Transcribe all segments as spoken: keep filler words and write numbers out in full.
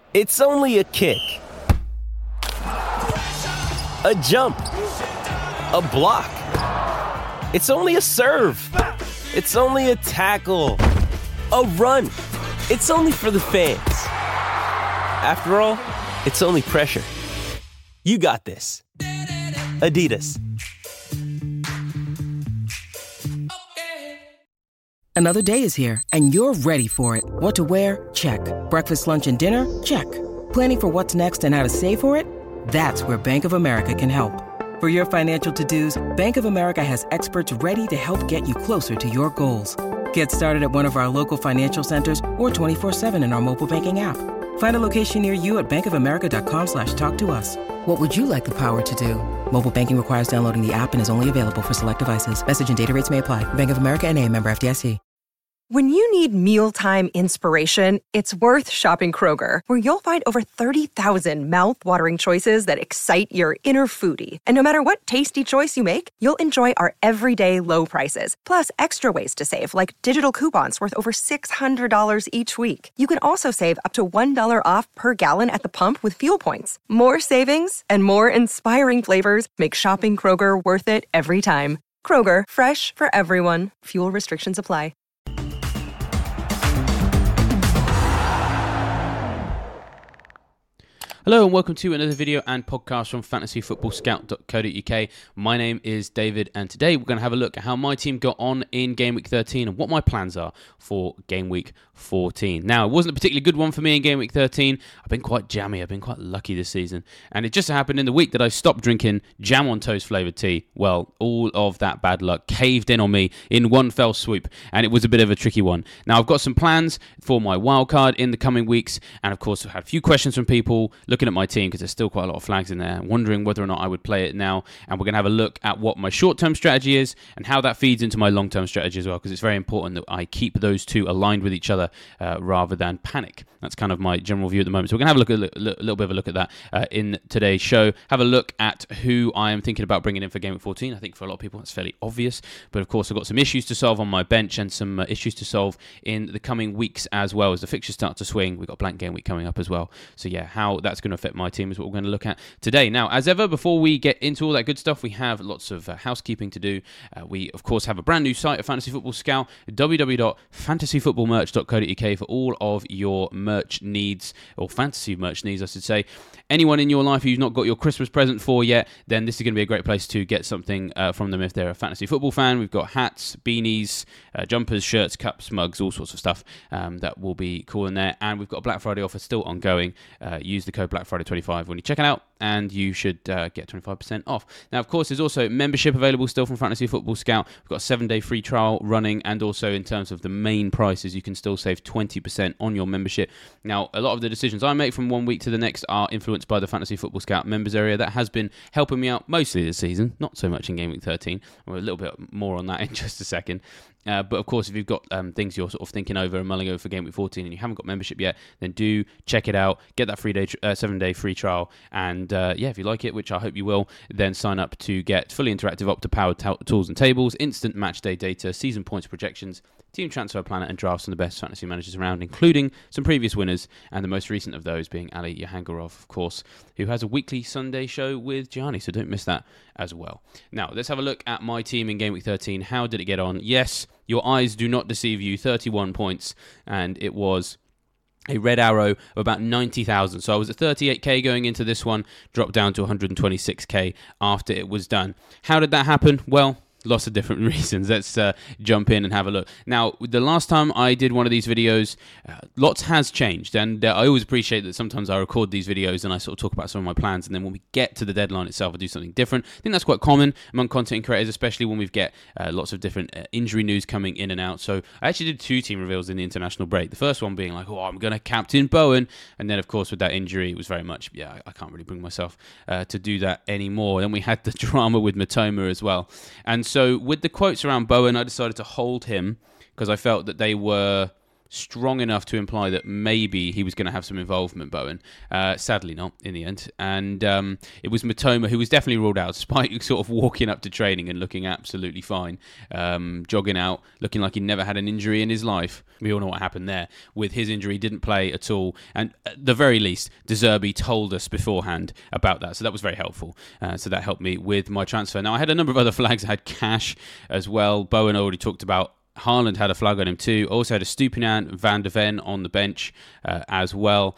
It's only a kick, a jump, a block. It's only a serve. It's only a tackle, a run. It's only for the fans. After all, it's only pressure. You got this. Adidas. Another day is here, and you're ready for it. What to wear? Check. Breakfast, lunch, and dinner? Check. Planning for what's next and how to save for it? That's where Bank of America can help. For your financial to-dos, Bank of America has experts ready to help get you closer to your goals. Get started at one of our local financial centers or twenty-four seven in our mobile banking app. Find a location near you at bankofamerica.com slash talk to us. What would you like the power to do? Mobile banking requires downloading the app and is only available for select devices. Message and data rates may apply. Bank of America N A, member F D I C. When you need mealtime inspiration, it's worth shopping Kroger, where you'll find over thirty thousand mouth-watering choices that excite your inner foodie. And no matter what tasty choice you make, you'll enjoy our everyday low prices, plus extra ways to save, like digital coupons worth over six hundred dollars each week. You can also save up to one dollar off per gallon at the pump with fuel points. More savings and more inspiring flavors make shopping Kroger worth it every time. Kroger, fresh for everyone. Fuel restrictions apply. Hello and welcome to another video and podcast from fantasy football scout dot co dot uk. My name is David and today we're going to have a look at how my team got on in Game Week thirteen and what my plans are for Game Week fourteen. Now, it wasn't a particularly good one for me in Game Week thirteen. I've been quite jammy, I've been quite lucky this season. And it just happened in the week that I stopped drinking jam on toast flavoured tea. Well, all of that bad luck caved in on me in one fell swoop and it was a bit of a tricky one. Now, I've got some plans for my wildcard in the coming weeks and of course I've had a few questions from people looking at my team because there's still quite a lot of flags in there, wondering whether or not I would play it now. And we're going to have a look at what my short-term strategy is and how that feeds into my long-term strategy as well, because it's very important that I keep those two aligned with each other uh, rather than panic. That's kind of my general view at the moment. So we're going to have a, look at, a little bit of a look at that uh, in today's show. Have a look at who I am thinking about bringing in for Game Week fourteen. I think for a lot of people that's fairly obvious. But of course, I've got some issues to solve on my bench and some uh, issues to solve in the coming weeks as well as the fixtures start to swing. We've got blank game week coming up as well. So yeah, how that's going to affect my team is what we're going to look at today. Now, as ever, before we get into all that good stuff, we have lots of uh, housekeeping to do. Uh, we, of course, have a brand new site at Fantasy Football Scout, w w w dot fantasy football merch dot co dot uk for all of your merch needs, or fantasy merch needs, I should say. Anyone in your life who's not got your Christmas present for yet, then this is going to be a great place to get something uh, from them if they're a fantasy football fan. We've got hats, beanies, uh, jumpers, shirts, cups, mugs, all sorts of stuff um, that will be cool in there. And we've got a Black Friday offer still ongoing. Uh, use the code Black Friday twenty-five when you check it out, and you should uh, get twenty-five percent off. Now, of course, there's also membership available still from Fantasy Football Scout. We've got a seven-day free trial running, and also in terms of the main prices, you can still save twenty percent on your membership. Now, a lot of the decisions I make from one week to the next are influenced by the Fantasy Football Scout members area. That has been helping me out mostly this season, not so much in Game Week thirteen. We're a little bit more on that in just a second. Uh, but of course, if you've got um, things you're sort of thinking over and mulling over for Game Week fourteen and you haven't got membership yet, then do check it out. Get that free day, uh, seven-day free trial. And uh, yeah, if you like it, which I hope you will, then sign up to get fully interactive Opta-powered t- tools and tables, instant match day data, season points projections, team transfer planner, and drafts from the best fantasy managers around, including some previous winners, and the most recent of those being Ali Jahangirov, of course, who has a weekly Sunday show with Gianni, so don't miss that as well. Now, let's have a look at my team in Game Week thirteen. How did it get on? Yes, your eyes do not deceive you. thirty-one points, and it was a red arrow of about ninety thousand. So I was at thirty-eight k going into this one, dropped down to one hundred twenty-six k after it was done. How did that happen? Well, lots of different reasons. Let's uh, jump in and have a look. Now, the last time I did one of these videos, uh, lots has changed, and uh, I always appreciate that sometimes I record these videos and I sort of talk about some of my plans, and then when we get to the deadline itself, I do something different. I think that's quite common among content creators, especially when we get uh, lots of different uh, injury news coming in and out. So I actually did two team reveals in the international break. The first one being like, oh, I'm going to captain Bowen, and then of course with that injury, it was very much, yeah, I, I can't really bring myself uh, to do that anymore. Then we had the drama with Matoma as well, and so with the quotes around Bowen, I decided to hold him because I felt that they were strong enough to imply that maybe he was going to have some involvement, Bowen. Uh, sadly not, in the end. And um, it was Mitoma who was definitely ruled out, despite sort of walking up to training and looking absolutely fine, um, jogging out, looking like he never had an injury in his life. We all know what happened there. With his injury, he didn't play at all. And at the very least, De Zerbi told us beforehand about that. So that was very helpful. Uh, so that helped me with my transfer. Now, I had a number of other flags. I had Cash as well. Bowen already talked about. Haaland had a flag on him too. Also had a Stupinian, Van de Ven on the bench uh, as well.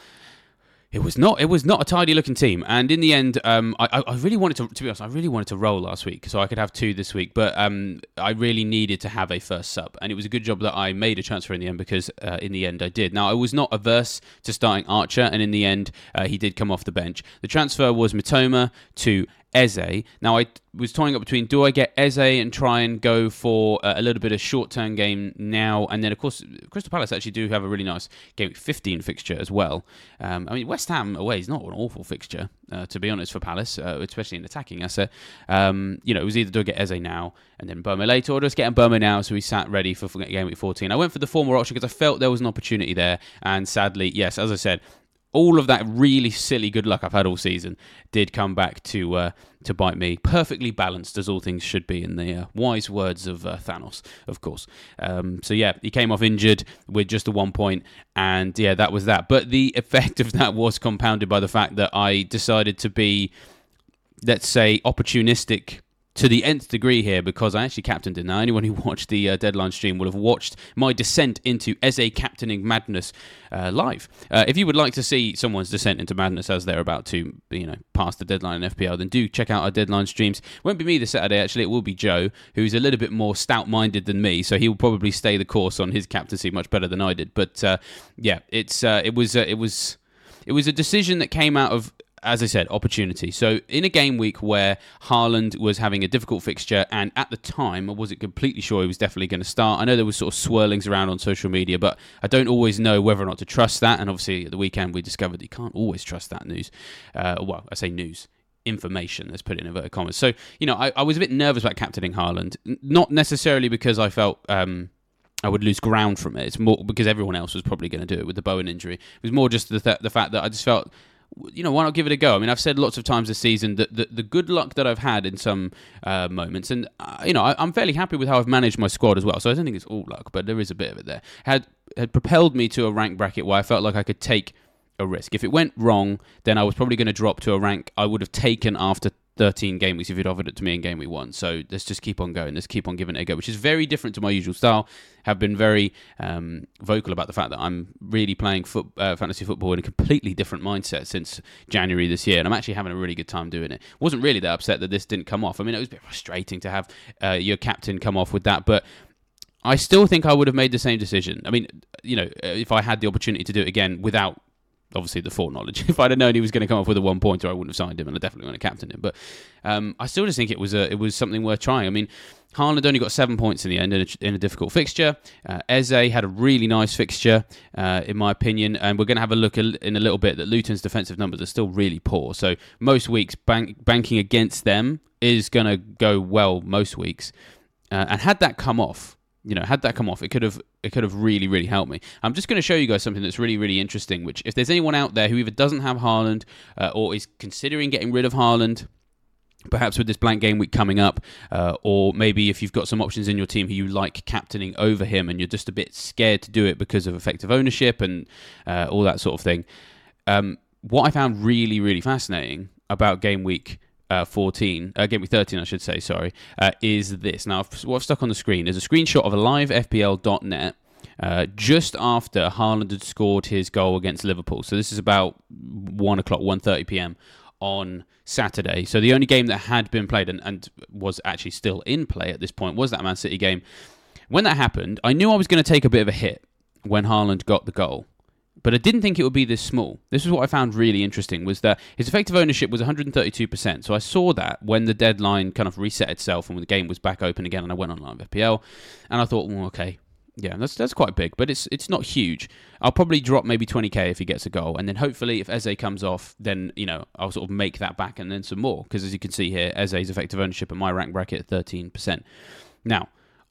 It was not. It was not a tidy looking team, and in the end, um, I, I really wanted to. To be honest, I really wanted to roll last week, so I could have two this week. But um, I really needed to have a first sub, and it was a good job that I made a transfer in the end because uh, in the end I did. Now I was not averse to starting Archer, and in the end uh, he did come off the bench. The transfer was Mitoma to Eze. Now, I was toying up between, do I get Eze and try and go for a little bit of short-term game now? And then, of course, Crystal Palace actually do have a really nice Game fifteen fixture as well. Um, I mean, West Ham away is not an awful fixture, uh, to be honest, for Palace, uh, especially in attacking asset. Um, you know, it was either do I get Eze now and then Burma later, or just get Burma now, so we sat ready for Game Week fourteen. I went for the former option because I felt there was an opportunity there, and sadly, yes, as I said, all of that really silly good luck I've had all season did come back to uh, to bite me. Perfectly balanced, as all things should be, in the uh, wise words of uh, Thanos, of course. Um, so yeah, he came off injured with just a one point, and yeah, that was that. But the effect of that was compounded by the fact that I decided to be, let's say, opportunistic to the nth degree here, because I actually captained him. Now, anyone who watched the uh, deadline stream will have watched my descent into Eze captaining madness uh, live. Uh, if you would like to see someone's descent into madness as they're about to, you know, pass the deadline in F P L, then do check out our deadline streams. It won't be me this Saturday, actually. It will be Joe, who's a little bit more stout-minded than me, so he will probably stay the course on his captaincy much better than I did. But uh, yeah, it's uh, it was uh, it was it was a decision that came out of, as I said, opportunity. So in a game week where Haaland was having a difficult fixture, and at the time I wasn't completely sure he was definitely going to start. I know there was sort of swirlings around on social media, but I don't always know whether or not to trust that. And obviously at the weekend we discovered that you can't always trust that news. Uh, well, I say news. Information, let's put it in inverted commas. So, you know, I, I was a bit nervous about captaining Haaland. Not necessarily because I felt Um, I would lose ground from it. It's more because everyone else was probably going to do it with the Bowen injury. It was more just the, th- the fact that I just felt, you know, why not give it a go? I mean, I've said lots of times this season that the, the good luck that I've had in some uh, moments, and, uh, you know, I, I'm fairly happy with how I've managed my squad as well, so I don't think it's all luck, but there is a bit of it there, had had propelled me to a rank bracket where I felt like I could take a risk. If it went wrong, then I was probably going to drop to a rank I would have taken after thirteen game weeks if you'd offered it to me in game week one. So let's just keep on going. Let's keep on giving it a go, which is very different to my usual style. Have been very um, vocal about the fact that I'm really playing foot, uh, fantasy football in a completely different mindset since January this year, and I'm actually having a really good time doing it. Wasn't really that upset that this didn't come off. I mean, it was a bit frustrating to have uh, your captain come off with that, but I still think I would have made the same decision. I mean, you know, if I had the opportunity to do it again without obviously the foreknowledge. If I'd have known he was going to come off with a one pointer, I wouldn't have signed him, and I definitely wouldn't have captained him. But um, I still just think it was a, it was something worth trying. I mean, Haaland only got seven points in the end in a, in a difficult fixture. Uh, Eze had a really nice fixture, uh, in my opinion, and we're going to have a look in a little bit that Luton's defensive numbers are still really poor. So most weeks bank, banking against them is going to go well most weeks. Uh, and had that come off, you know, had that come off, it could have it could have really, really helped me. I'm just going to show you guys something that's really, really interesting, which if there's anyone out there who either doesn't have Haaland uh, or is considering getting rid of Haaland, perhaps with this blank game week coming up, uh, or maybe if you've got some options in your team who you like captaining over him and you're just a bit scared to do it because of effective ownership and uh, all that sort of thing. Um, what I found really, really fascinating about game week Uh, fourteen, uh, game week thirteen, I should say, sorry, uh, is this. Now, what I've stuck on the screen is a screenshot of a live F P L dot net uh, just after Haaland had scored his goal against Liverpool. So this is about one o'clock, one thirty p.m. on Saturday. So the only game that had been played and, and was actually still in play at this point was that Man City game. When that happened, I knew I was going to take a bit of a hit when Haaland got the goal. But I didn't think it would be this small. This is what I found really interesting, was that his effective ownership was one hundred thirty-two percent. So I saw that when the deadline kind of reset itself and when the game was back open again and I went on live F P L. And I thought, well, okay, yeah, that's that's quite big, but it's it's not huge. I'll probably drop maybe twenty k if he gets a goal. And then hopefully if Eze comes off, then, you know, I'll sort of make that back and then some more. Because as you can see here, Eze's effective ownership in my rank bracket at thirteen percent. Now,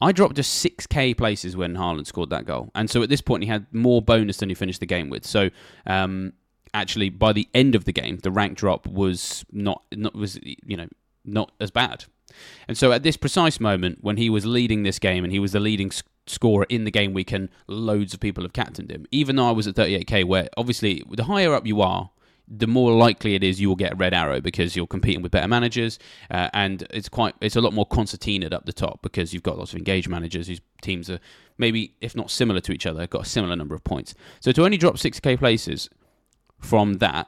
I dropped just six K places when Haaland scored that goal. And so at this point, he had more bonus than he finished the game with. So um, actually, by the end of the game, the rank drop was not, not was you know not as bad. And so at this precise moment, when he was leading this game and he was the leading sc- scorer in the game week and loads of people have captained him, even though I was at thirty-eight K, where obviously the higher up you are, the more likely it is you will get a red arrow because you're competing with better managers, uh, and it's quite it's a lot more concertinaed up the top because you've got lots of engaged managers whose teams are maybe, if not similar to each other, got a similar number of points. So to only drop six K places from that,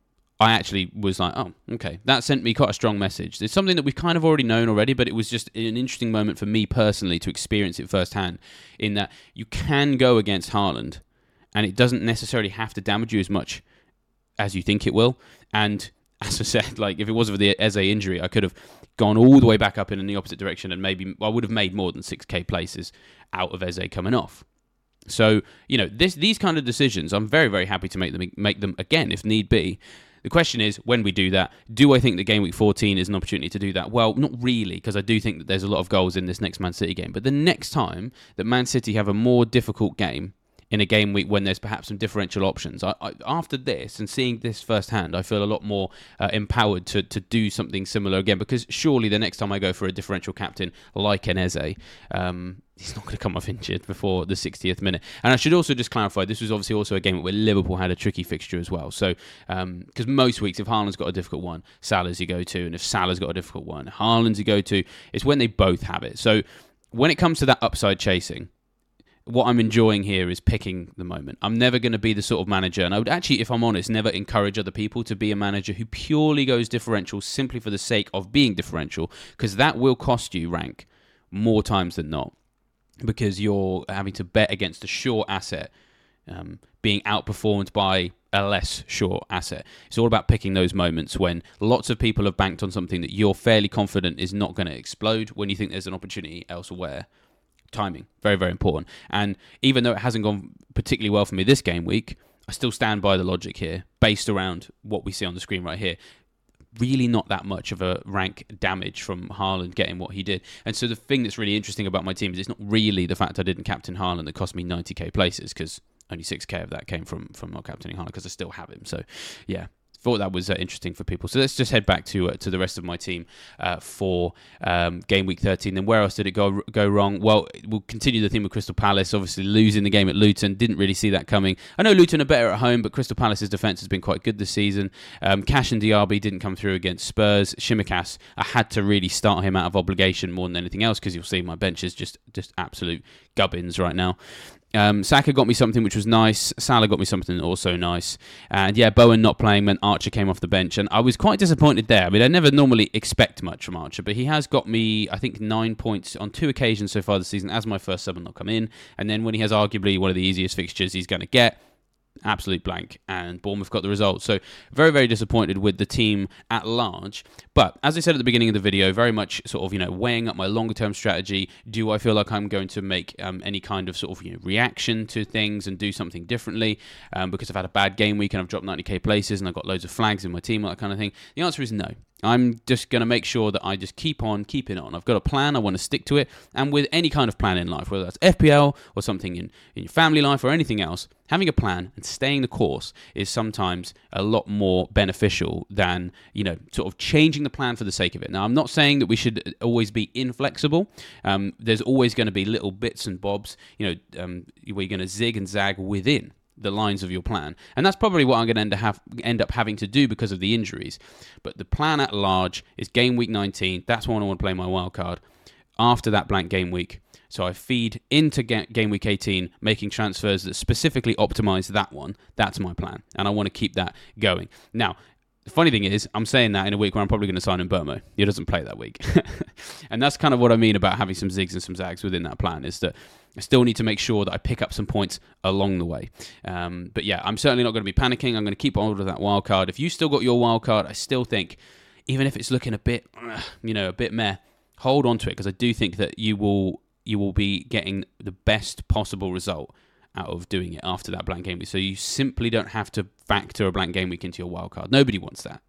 I actually was like, oh, okay. That sent me quite a strong message. It's something that we've kind of already known already, but it was just an interesting moment for me personally to experience it firsthand, in that you can go against Haaland and it doesn't necessarily have to damage you as much as you think it will. And as I said, like if it wasn't for the Eze injury, I could have gone all the way back up in the opposite direction and maybe I would have made more than six K places out of Eze coming off. So, you know, this these kind of decisions, I'm very, very happy to make them make them again if need be. The question is, when we do that, do I think that game week fourteen is an opportunity to do that? Well, not really, because I do think that there's a lot of goals in this next Man City game. But the next time that Man City have a more difficult game in a game week when there's perhaps some differential options, I, I, after this and seeing this firsthand, I feel a lot more uh, empowered to, to do something similar again, because surely the next time I go for a differential captain like an Eze, um, he's not going to come off injured before the sixtieth minute. And I should also just clarify, this was obviously also a game where Liverpool had a tricky fixture as well. So, because um, most weeks, if Haaland's got a difficult one, Salah's you go to, and if Salah's got a difficult one, Haaland's you go to, it's when they both have it. So, when it comes to that upside chasing, what I'm enjoying here is picking the moment. I'm never going to be the sort of manager, and I would actually, if I'm honest, never encourage other people to be a manager who purely goes differential simply for the sake of being differential, because that will cost you rank more times than not, because you're having to bet against a sure asset um, being outperformed by a less sure asset. It's all about picking those moments when lots of people have banked on something that you're fairly confident is not going to explode when you think there's an opportunity elsewhere. Timing, very, very important. And even though it hasn't gone particularly well for me this game week, I still stand by the logic here, based around what we see on the screen right here. Really not that much of a rank damage from Haaland getting what he did. And so the thing that's really interesting about my team is it's not really the fact I didn't captain Haaland that cost me ninety K places, because only six K of that came from, from not captaining Haaland, because I still have him. So, yeah. Thought that was uh, interesting for people. So let's just head back to uh, to the rest of my team uh, for um, game week thirteen. Then where else did it go go wrong? Well, we'll continue the theme with Crystal Palace. Obviously losing the game at Luton, didn't really see that coming. I know Luton are better at home, but Crystal Palace's defence has been quite good this season. Um, Cash and Diaby didn't come through against Spurs. Shimikas, I had to really start him out of obligation more than anything else, because you'll see my bench is just just absolute gubbins right now. Um, Saka got me something which was nice. Salah got me something also nice. And yeah, Bowen not playing meant Archer came off the bench, and I was quite disappointed there. I mean, I never normally expect much from Archer, but he has got me, I think, nine points on two occasions so far this season as my first sub and not come in. And then when he has arguably one of the easiest fixtures he's going to get, absolute blank, and Bournemouth got the result. So very, very disappointed with the team at large. But as I said at the beginning of the video, very much sort of, you know, weighing up my longer term strategy. Do I feel like I'm going to make um, any kind of sort of, you know, reaction to things and do something differently um, because I've had a bad game week and I've dropped ninety K places and I've got loads of flags in my team, that kind of thing? The answer is no. I'm just going to make sure that I just keep on keeping on. I've got a plan. I want to stick to it. And with any kind of plan in life, whether that's F P L or something in, in your family life or anything else, having a plan and staying the course is sometimes a lot more beneficial than, you know, sort of changing the plan for the sake of it. Now, I'm not saying that we should always be inflexible. Um, there's always going to be little bits and bobs, you know, um, where you're going to zig and zag within the lines of your plan, and that's probably what I'm going to end, have, end up having to do because of the injuries. But the plan at large is game week nineteen. That's when I want to play my wild card after that blank game week. So I feed into game week eighteen, making transfers that specifically optimize that one. That's my plan, and I want to keep that going. Now, the funny thing is, I'm saying that in a week where I'm probably going to sign in Burmo. He doesn't play that week. And that's kind of what I mean about having some zigs and some zags within that plan, is that I still need to make sure that I pick up some points along the way. Um, but yeah, I'm certainly not going to be panicking. I'm going to keep on with that wild card. If you still got your wild card, I still think, even if it's looking a bit, you know, a bit meh, hold on to it, because I do think that you will you will be getting the best possible result out of doing it after that blank game week. So you simply don't have to factor a blank game week into your wild card. Nobody wants that.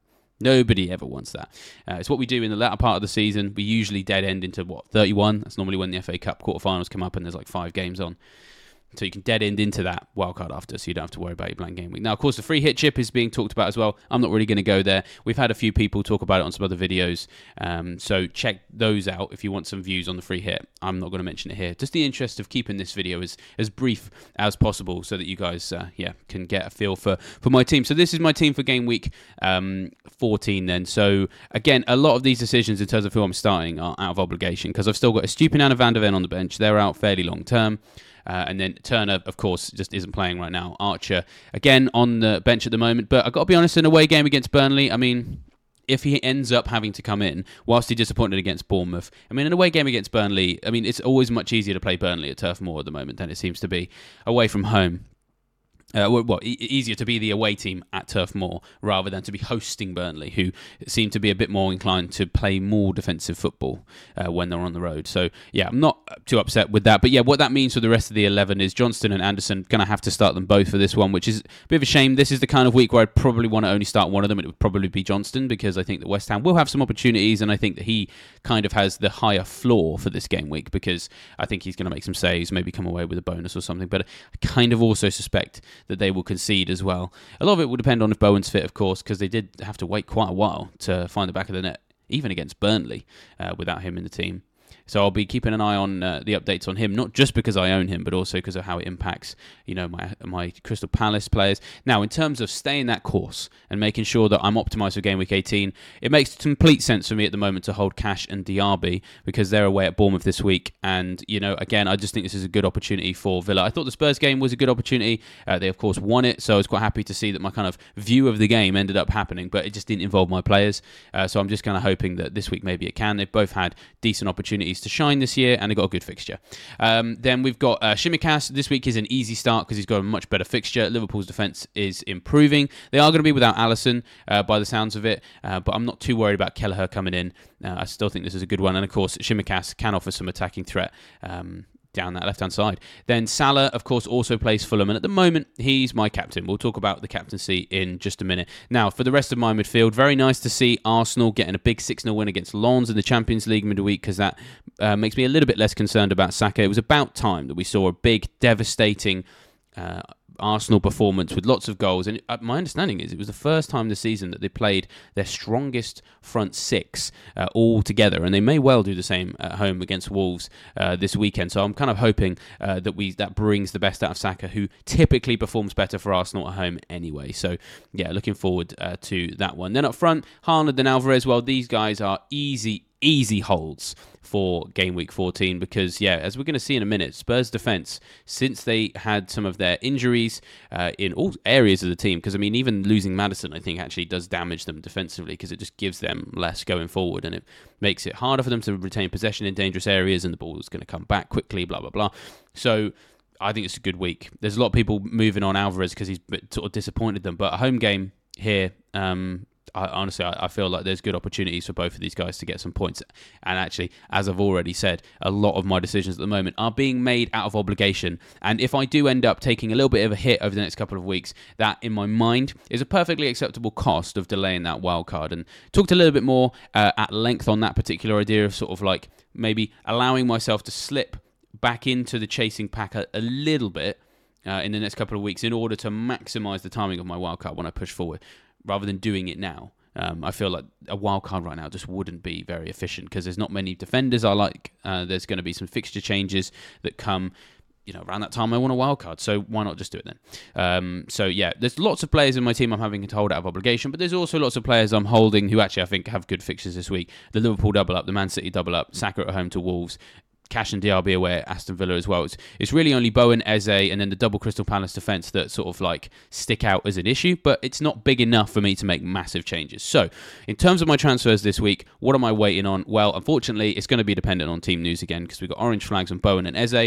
Nobody ever wants that. Uh, it's what we do in the latter part of the season. We usually dead end into, what, thirty-one? That's normally when the F A Cup quarterfinals come up and there's like five games on. So you can dead end into that wildcard after, so you don't have to worry about your blank game week. Now, of course, the free hit chip is being talked about as well. I'm not really going to go there. We've had a few people talk about it on some other videos, um, so check those out if you want some views on the free hit. I'm not going to mention it here. Just the interest of keeping this video as, as brief as possible so that you guys uh, yeah, can get a feel for, for my team. So this is my team for game week um, fourteen then. So, again, a lot of these decisions in terms of who I'm starting are out of obligation because I've still got Estupiñán and Van der Ven on the bench. They're out fairly long term. Uh, and then Turner, of course, just isn't playing right now. Archer, again, on the bench at the moment. But I've got to be honest, an away game against Burnley, I mean, if he ends up having to come in, whilst he disappointed against Bournemouth, I mean, an away game against Burnley, I mean, it's always much easier to play Burnley at Turf Moor at the moment than it seems to be away from home. Uh, well, well e- easier to be the away team at Turf Moor rather than to be hosting Burnley, who seem to be a bit more inclined to play more defensive football uh, when they're on the road. So, yeah, I'm not too upset with that. But, yeah, what that means for the rest of the eleven is Johnston and Anderson going to have to start them both for this one, which is a bit of a shame. This is the kind of week where I'd probably want to only start one of them. It would probably be Johnston because I think that West Ham will have some opportunities and I think that he kind of has the higher floor for this game week because I think he's going to make some saves, maybe come away with a bonus or something. But I kind of also suspect that they will concede as well. A lot of it will depend on if Bowen's fit, of course, because they did have to wait quite a while to find the back of the net, even against Burnley, uh, without him in the team. So I'll be keeping an eye on uh, the updates on him, not just because I own him, but also because of how it impacts, you know, my my Crystal Palace players. Now, in terms of staying that course and making sure that I'm optimised for game week eighteen, it makes complete sense for me at the moment to hold Cash and Diaby because they're away at Bournemouth this week. And, you know, again, I just think this is a good opportunity for Villa. I thought the Spurs game was a good opportunity. Uh, they, of course, won it, so I was quite happy to see that my kind of view of the game ended up happening, but it just didn't involve my players. Uh, so I'm just kind of hoping that this week maybe it can. They've both had decent opportunities to shine this year and they've got a good fixture. Um, then we've got uh, Tsimikas. This week is an easy start because he's got a much better fixture. Liverpool's defence is improving. They are going to be without Alisson uh, by the sounds of it, uh, but I'm not too worried about Kelleher coming in. Uh, I still think this is a good one, and of course Tsimikas can offer some attacking threat um, down that left-hand side. Then Salah, of course, also plays Fulham, and at the moment, he's my captain. We'll talk about the captaincy in just a minute. Now, for the rest of my midfield, very nice to see Arsenal getting a big six nil win against Lens in the Champions League midweek, because that uh, makes me a little bit less concerned about Saka. It was about time that we saw a big, devastating uh, Arsenal performance with lots of goals, and uh, my understanding is it was the first time this season that they played their strongest front six uh, all together, and they may well do the same at home against Wolves uh, this weekend. So I'm kind of hoping uh, that we that brings the best out of Saka, who typically performs better for Arsenal at home anyway. So yeah, looking forward uh, to that one. Then up front, Haaland and Alvarez. Well, these guys are easy easy holds for game week fourteen because, yeah, as we're going to see in a minute, Spurs defence, since they had some of their injuries uh, in all areas of the team, because, I mean, even losing Maddison, I think, actually does damage them defensively because it just gives them less going forward and it makes it harder for them to retain possession in dangerous areas and the ball is going to come back quickly, blah, blah, blah. So I think it's a good week. There's a lot of people moving on Alvarez because he's sort of disappointed them, but a home game here, um, I, honestly, I, I feel like there's good opportunities for both of these guys to get some points. And actually, as I've already said, a lot of my decisions at the moment are being made out of obligation. And if I do end up taking a little bit of a hit over the next couple of weeks, that, in my mind, is a perfectly acceptable cost of delaying that wild card. And talked a little bit more uh, at length on that particular idea of sort of like maybe allowing myself to slip back into the chasing pack a, a little bit uh, in the next couple of weeks in order to maximise the timing of my wild card when I push forward, rather than doing it now. Um, I feel like a wild card right now just wouldn't be very efficient because there's not many defenders I like. Uh, there's going to be some fixture changes that come, you know, around that time I want a wild card. So why not just do it then? Um, so yeah, there's lots of players in my team I'm having to hold out of obligation, but there's also lots of players I'm holding who actually I think have good fixtures this week. The Liverpool double up, the Man City double up, Saka at home to Wolves, Cash and Diaby away at Aston Villa as well. It's, it's really only Bowen, Eze, and then the double Crystal Palace defence that sort of like stick out as an issue, but it's not big enough for me to make massive changes. So, in terms of my transfers this week, what am I waiting on? Well, unfortunately, it's going to be dependent on team news again because we've got orange flags on Bowen and Eze.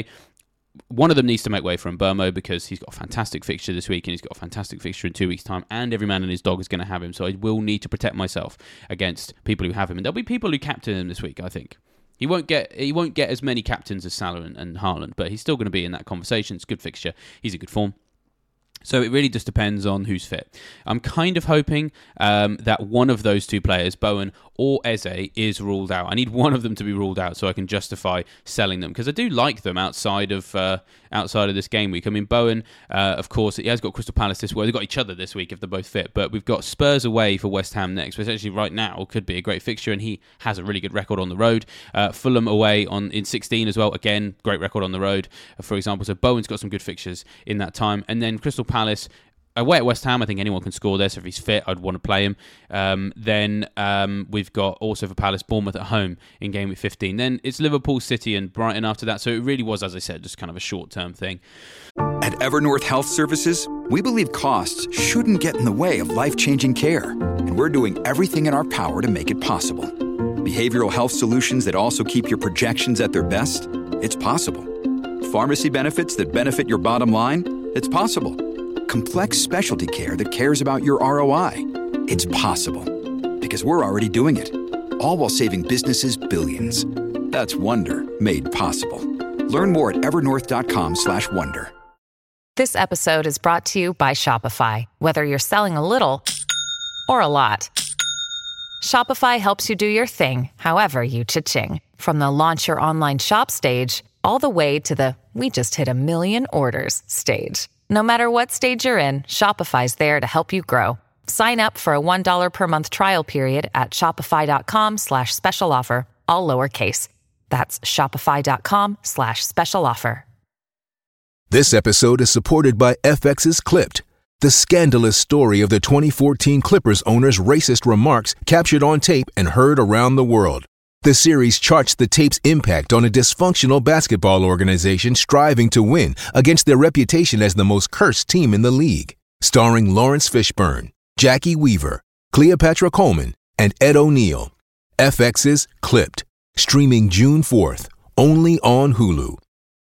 One of them needs to make way for Mbeumo because he's got a fantastic fixture this week and he's got a fantastic fixture in two weeks' time, and every man and his dog is going to have him. So I will need to protect myself against people who have him, and there'll be people who captain him this week, I think. He won't get he won't get as many captains as Salah and, and Haaland, but he's still going to be in that conversation. It's a good fixture. He's in good form. So it really just depends on who's fit. I'm kind of hoping um, that one of those two players, Bowen or Eze, is ruled out. I need one of them to be ruled out so I can justify selling them, because I do like them outside of uh, outside of this game week. I mean, Bowen, uh, of course, he has got Crystal Palace this week. They've got each other this week if they're both fit, but we've got Spurs away for West Ham next, which actually right now could be a great fixture, and he has a really good record on the road. Uh, Fulham away on in sixteen as well. Again, great record on the road, for example. So Bowen's got some good fixtures in that time. And then Crystal Palace away at West Ham, I think anyone can score there, so if he's fit, I'd want to play him. Um, then um, we've got also for Palace, Bournemouth at home in game week fifteen. Then it's Liverpool, City and Brighton after that, so it really was, as I said, just kind of a short-term thing. At Evernorth Health Services, we believe costs shouldn't get in the way of life-changing care, and we're doing everything in our power to make it possible. Behavioral health solutions that also keep your projections at their best? It's possible. Pharmacy benefits that benefit your bottom line? It's possible. Complex specialty care that cares about your R O I? It's possible. Because we're already doing it. All while saving businesses billions. That's Wonder made possible. Learn more at evernorth.com slash wonder. This episode is brought to you by Shopify. Whether you're selling a little or a lot, Shopify helps you do your thing, however you cha-ching. From the launch your online shop stage, all the way to the we just hit a million orders stage. No matter what stage you're in, Shopify's there to help you grow. Sign up for a one dollar per month trial period at shopify.com slash special offer, all lowercase. That's shopify.com slash special offer. This episode is supported by F X's Clipped, the scandalous story of the twenty fourteen Clippers owner's racist remarks captured on tape and heard around the world. The series charts the tape's impact on a dysfunctional basketball organization striving to win against their reputation as the most cursed team in the league. Starring Lawrence Fishburne, Jackie Weaver, Cleopatra Coleman, and Ed O'Neill. F X's Clipped, streaming June fourth, only on Hulu.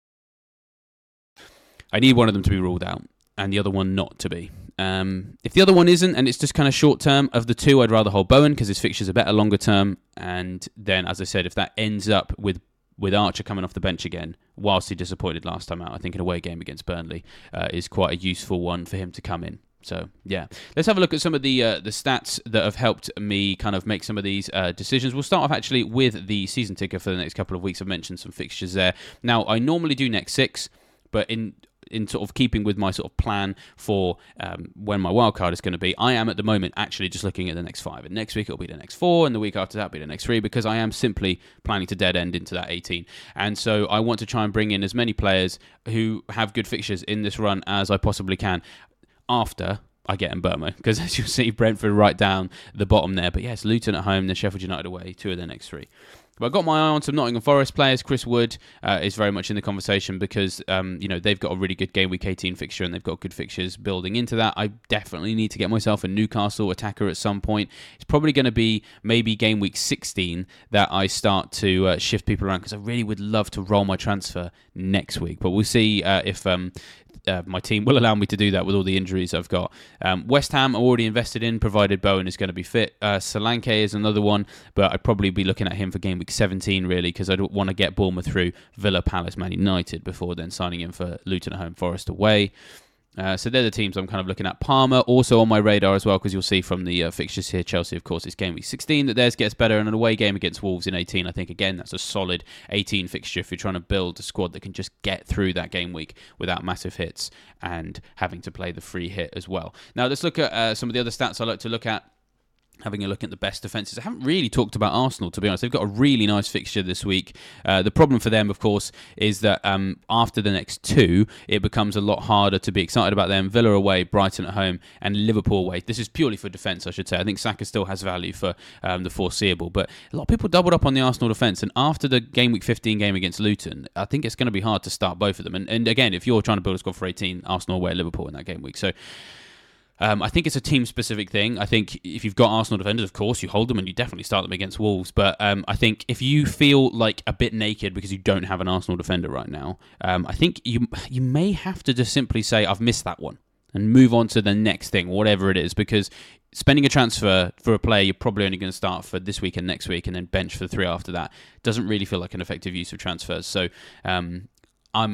I need one of them to be ruled out and the other one not to be. Um, if the other one isn't, and it's just kind of short term, of the two, I'd rather hold Bowen because his fixtures are better longer term. And then, as I said, if that ends up with with Archer coming off the bench again, whilst he disappointed last time out, I think an away game against Burnley uh, is quite a useful one for him to come in. So, yeah. Let's have a look at some of the uh, the stats that have helped me kind of make some of these uh, decisions. We'll start off actually with the season ticker for the next couple of weeks. I've mentioned some fixtures there. Now, I normally do next six, but in in sort of keeping with my sort of plan for um, when my wildcard is going to be, I am at the moment actually just looking at the next five. And next week it'll be the next four, and the week after that will be the next three, because I am simply planning to dead end into that eighteen. And so I want to try and bring in as many players who have good fixtures in this run as I possibly can after I get Mbeumo, because as you'll see, Brentford right down the bottom there. But yes, Luton at home, then Sheffield United away, two of the next three. But I've got my eye on some Nottingham Forest players. Chris Wood uh, is very much in the conversation because um, you know they've got a really good game week eighteen fixture and they've got good fixtures building into that. I definitely need to get myself a Newcastle attacker at some point. It's probably going to be maybe game week sixteen that I start to uh, shift people around, because I really would love to roll my transfer next week. But we'll see uh, if um, Uh, my team will allow me to do that with all the injuries I've got. Um, West Ham, I'm already invested in, provided Bowen is going to be fit. Uh, Solanke is another one, but I'd probably be looking at him for game week seventeen, really, because I don't want to get Bournemouth through Villa, Palace, Man United before then signing in for Luton at home, Forest away. Uh, so they're the teams I'm kind of looking at. Parma also on my radar as well, because you'll see from the uh, fixtures here, Chelsea, of course, it's game week sixteen that theirs gets better, and an away game against Wolves in eighteen. I think, again, that's a solid eighteen fixture if you're trying to build a squad that can just get through that game week without massive hits and having to play the free hit as well. Now, let's look at uh, some of the other stats I like to look at. Having a look at the best defences. I haven't really talked about Arsenal, to be honest. They've got a really nice fixture this week. Uh, the problem for them, of course, is that um, after the next two, it becomes a lot harder to be excited about them. Villa away, Brighton at home, and Liverpool away. This is purely for defence, I should say. I think Saka still has value for um, the foreseeable, but a lot of people doubled up on the Arsenal defence, and after the game week fifteen game against Luton, I think it's going to be hard to start both of them. And, and again, if you're trying to build a squad for eighteen, Arsenal away, Liverpool in that game week. So Um, I think it's a team-specific thing. I think if you've got Arsenal defenders, of course, you hold them and you definitely start them against Wolves. But um, I think if you feel like a bit naked because you don't have an Arsenal defender right now, um, I think you you may have to just simply say, I've missed that one, and move on to the next thing, whatever it is, because spending a transfer for a player you're probably only going to start for this week and next week and then bench for the three after that doesn't really feel like an effective use of transfers. So um, I'm, I,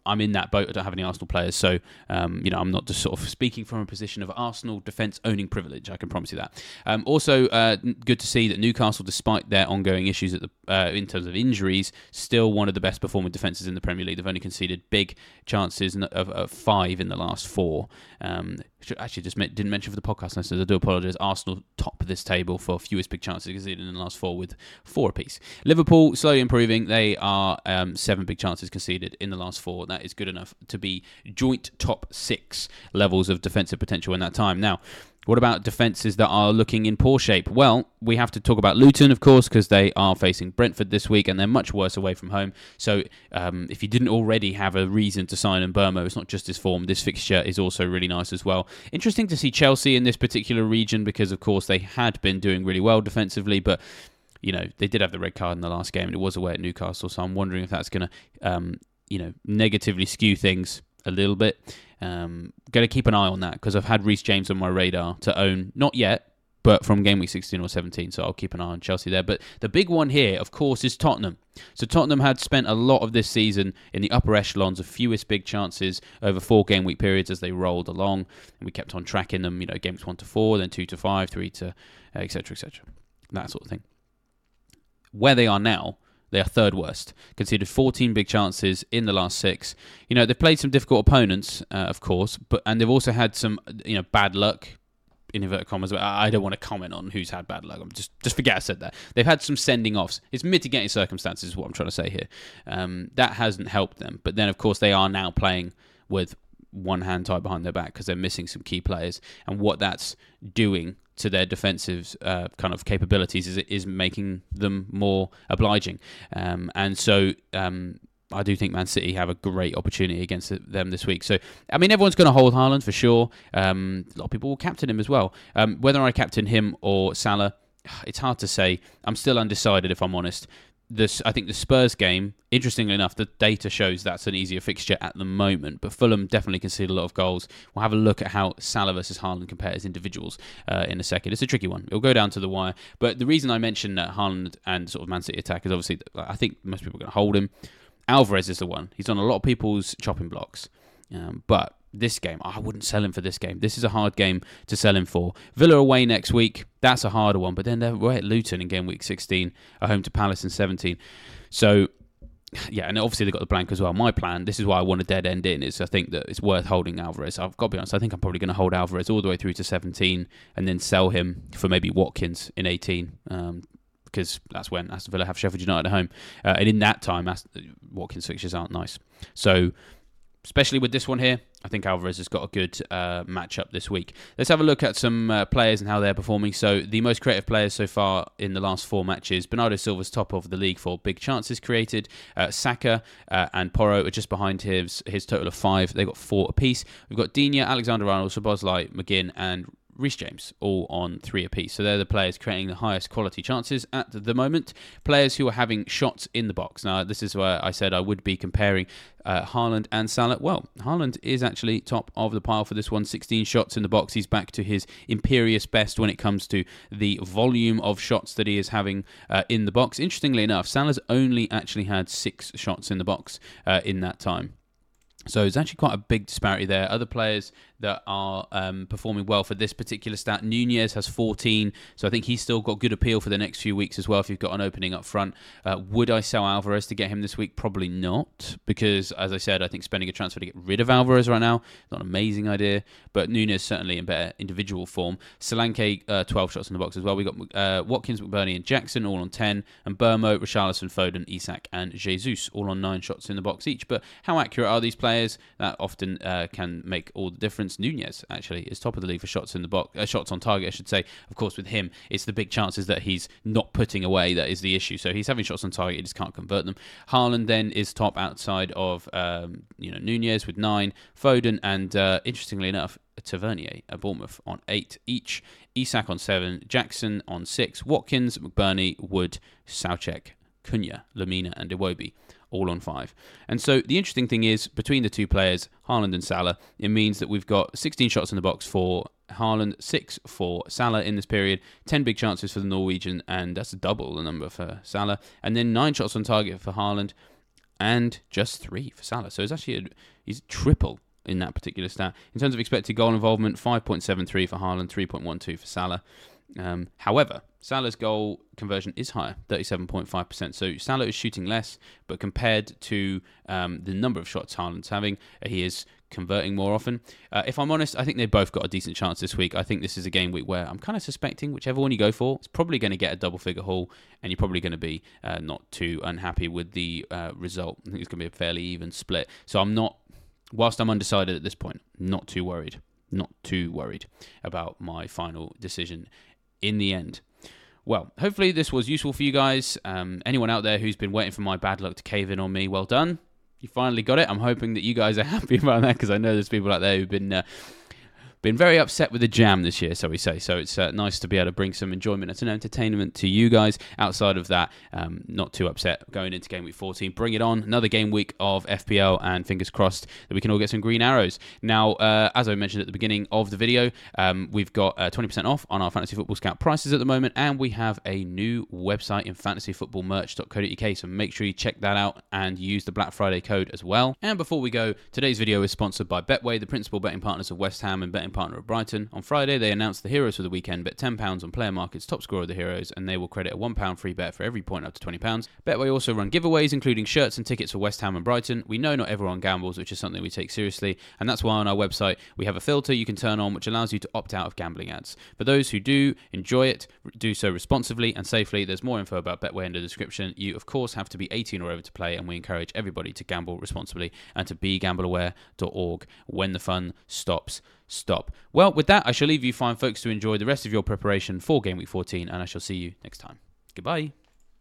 I'm in that boat. I don't have any Arsenal players, so um, you know I'm not just sort of speaking from a position of Arsenal defence owning privilege. I can promise you that. Um, also, uh, good to see that Newcastle, despite their ongoing issues at the uh, in terms of injuries, still one of the best performing defences in the Premier League. They've only conceded big chances of, of five in the last four. Um, actually, just didn't mention for the podcast listeners. I do apologise. Arsenal top this table for fewest big chances conceded in the last four with four apiece. Liverpool slowly improving. They are um, seven big chances conceded in the last four. That is good enough to be joint top six levels of defensive potential in that time. Now, what about defences that are looking in poor shape? Well, we have to talk about Luton, of course, because they are facing Brentford this week and they're much worse away from home. So um, if you didn't already have a reason to sign Mbeumo, it's not just his form. This fixture is also really nice as well. Interesting to see Chelsea in this particular region because, of course, they had been doing really well defensively, but you know they did have the red card in the last game and it was away at Newcastle. So I'm wondering if that's going to um, you know, negatively skew things a little bit. Um, going to keep an eye on that because I've had Reece James on my radar to own, not yet, but from game week sixteen or seventeen, so I'll keep an eye on Chelsea there. But the big one here, of course, is Tottenham. So Tottenham had spent a lot of this season in the upper echelons of fewest big chances over four game week periods as they rolled along, and we kept on tracking them, you know, games one to four, then two to five, three to, et cetera, et cetera, that sort of thing. Where they are now, they are third worst. Conceded fourteen big chances in the last six. You know, they've played some difficult opponents, uh, of course, but and they've also had some, you know, bad luck, in inverted commas. But I don't want to comment on who's had bad luck. I'm just, just forget I said that. They've had some sending offs. It's mitigating circumstances is what I'm trying to say here. Um, that hasn't helped them. But then, of course, they are now playing with one hand tied behind their back because they're missing some key players. And what that's doing to their defensive uh, kind of capabilities is is making them more obliging. Um, and so um, I do think Man City have a great opportunity against them this week. So, I mean, everyone's going to hold Haaland for sure. Um, a lot of people will captain him as well. Um, whether I captain him or Salah, it's hard to say. I'm still undecided, if I'm honest. This, I think the Spurs game, interestingly enough, the data shows that's an easier fixture at the moment, but Fulham definitely conceded a lot of goals. We'll have a look at how Salah versus Haaland compare as individuals uh, in a second. It's a tricky one. It'll go down to the wire. But the reason I mentioned uh, Haaland and sort of Man City attack is obviously, I think most people are going to hold him. Alvarez is the one. He's on a lot of people's chopping blocks. Um, but this game, I wouldn't sell him for this game. This is a hard game to sell him for. Villa away next week, that's a harder one. But then they're away at Luton in game week sixteen, at home to Palace in seventeen. So, yeah, and obviously they've got the blank as well. My plan, this is why I want a dead end in, is I think that it's worth holding Alvarez. I've got to be honest, I think I'm probably going to hold Alvarez all the way through to seventeen and then sell him for maybe Watkins in eighteen. Um, because that's when Aston Villa have Sheffield United at home. Uh, and in that time, Aston, Watkins fixtures aren't nice. So, especially with this one here, I think Alvarez has got a good uh, matchup this week. Let's have a look at some uh, players and how they're performing. So the most creative players so far in the last four matches, Bernardo Silva's top of the league for big chances created. Uh, Saka uh, and Porro are just behind his his total of five. They've got four apiece. We've got Digne, Alexander-Arnold, Szoboszlai, McGinn and Reece James, all on three apiece. So they're the players creating the highest quality chances at the moment. Players who are having shots in the box. Now, this is where I said I would be comparing uh, Haaland and Salah. Well, Haaland is actually top of the pile for this one. sixteen shots in the box. He's back to his imperious best when it comes to the volume of shots that he is having uh, in the box. Interestingly enough, Salah's only actually had six shots in the box uh, in that time. So it's actually quite a big disparity there. Other players that are um, performing well for this particular stat. Nunez has fourteen, so I think he's still got good appeal for the next few weeks as well if you've got an opening up front. Uh, would I sell Alvarez to get him this week? Probably not, because as I said, I think spending a transfer to get rid of Alvarez right now, not an amazing idea, but Nunez certainly in better individual form. Solanke, uh, twelve shots in the box as well. We've got uh, Watkins, McBurney and Jackson all on ten, and Mbeumo, Richarlison, Foden, Isak and Jesus all on nine shots in the box each. But how accurate are these players? That often uh, can make all the difference. Nunez actually is top of the league for shots in the box, uh, shots on target, I should say. Of course, with him, it's the big chances that he's not putting away that is the issue. So he's having shots on target, he just can't convert them. Haaland then is top outside of um, you know Nunez with nine, Foden and uh, interestingly enough, Tavernier at Bournemouth on eight each, Isak on seven, Jackson on six, Watkins, McBurney, Wood, Soucek, Cunha, Lamina and Iwobi all on five. And so the interesting thing is, between the two players, Haaland and Salah, it means that we've got sixteen shots in the box for Haaland, six for Salah in this period, ten big chances for the Norwegian, and that's double the number for Salah, and then nine shots on target for Haaland, and just three for Salah. So it's actually a, he's triple in that particular stat. In terms of expected goal involvement, five point seven three for Haaland, three point one two for Salah. Um, however, Salah's goal conversion is higher, thirty-seven point five percent. So Salah is shooting less, but compared to um, the number of shots Haaland's having, he is converting more often. Uh, if I'm honest, I think they've both got a decent chance this week. I think this is a game week where I'm kind of suspecting whichever one you go for, it's probably going to get a double-figure haul, and you're probably going to be uh, not too unhappy with the uh, result. I think it's going to be a fairly even split. So I'm not, whilst I'm undecided at this point, not too worried. Not too worried about my final decision in the end. Well, hopefully this was useful for you guys. Um, anyone out there who's been waiting for my bad luck to cave in on me, well done. You finally got it. I'm hoping that you guys are happy about that, because I know there's people out there who've been uh, been very upset with the jam this year, so we say. So it's uh, nice to be able to bring some enjoyment and some entertainment to you guys. Outside of that, um, not too upset going into game week fourteen. Bring it on. Another game week of F P L, and fingers crossed that we can all get some green arrows. Now, uh, as I mentioned at the beginning of the video, um, we've got uh, twenty percent off on our Fantasy Football Scout prices at the moment, and we have a new website in fantasy football merch dot co dot U K, so make sure you check that out and use the Black Friday code as well. And before we go, today's video is sponsored by Betway, the principal betting partners of West Ham and betting partner of Brighton. On Friday, they announced the heroes for the weekend. Bet ten pounds on Player Market's top scorer of the heroes, and they will credit a one pound free bet for every point up to twenty pounds. Betway also run giveaways, including shirts and tickets for West Ham and Brighton. We know not everyone gambles, which is something we take seriously, and that's why on our website we have a filter you can turn on which allows you to opt out of gambling ads. For those who do enjoy it, do so responsibly and safely. There's more info about Betway in the description. You, of course, have to be eighteen or over to play, and we encourage everybody to gamble responsibly and to be gamble aware dot org. When the fun stops, stop. Well, with that, I shall leave you fine folks to enjoy the rest of your preparation for Game Week fourteen, and I shall see you next time. Goodbye.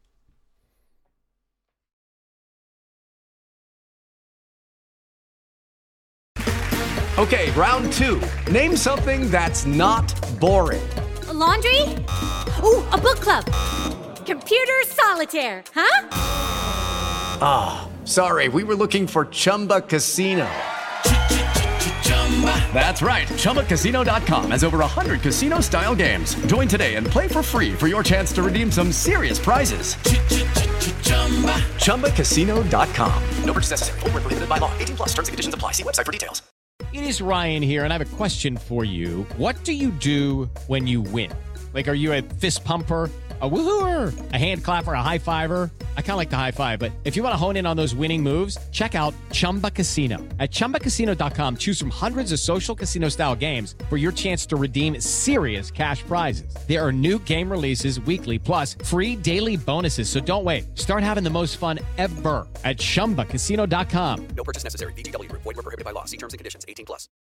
Okay, round two. Name something that's not boring. A laundry? Ooh, a book club. Computer solitaire, huh? Ah, oh, sorry, we were looking for Chumba Casino. That's right, Chumba Casino dot com has over one hundred casino-style games. Join today and play for free for your chance to redeem some serious prizes. Chumba Casino dot com. No purchase necessary. Void where prohibited by law. eighteen plus. Terms and conditions apply. See website for details. It is Ryan here, and I have a question for you. What do you do when you win? Like, are you a fist pumper, a woohooer, a hand clapper, a high fiver? I kind of like the high five, but if you want to hone in on those winning moves, check out Chumba Casino. At Chumba Casino dot com, choose from hundreds of social casino-style games for your chance to redeem serious cash prizes. There are new game releases weekly, plus free daily bonuses, so don't wait. Start having the most fun ever at Chumba Casino dot com. No purchase necessary. V G W. Void where prohibited by law. See terms and conditions. eighteen plus.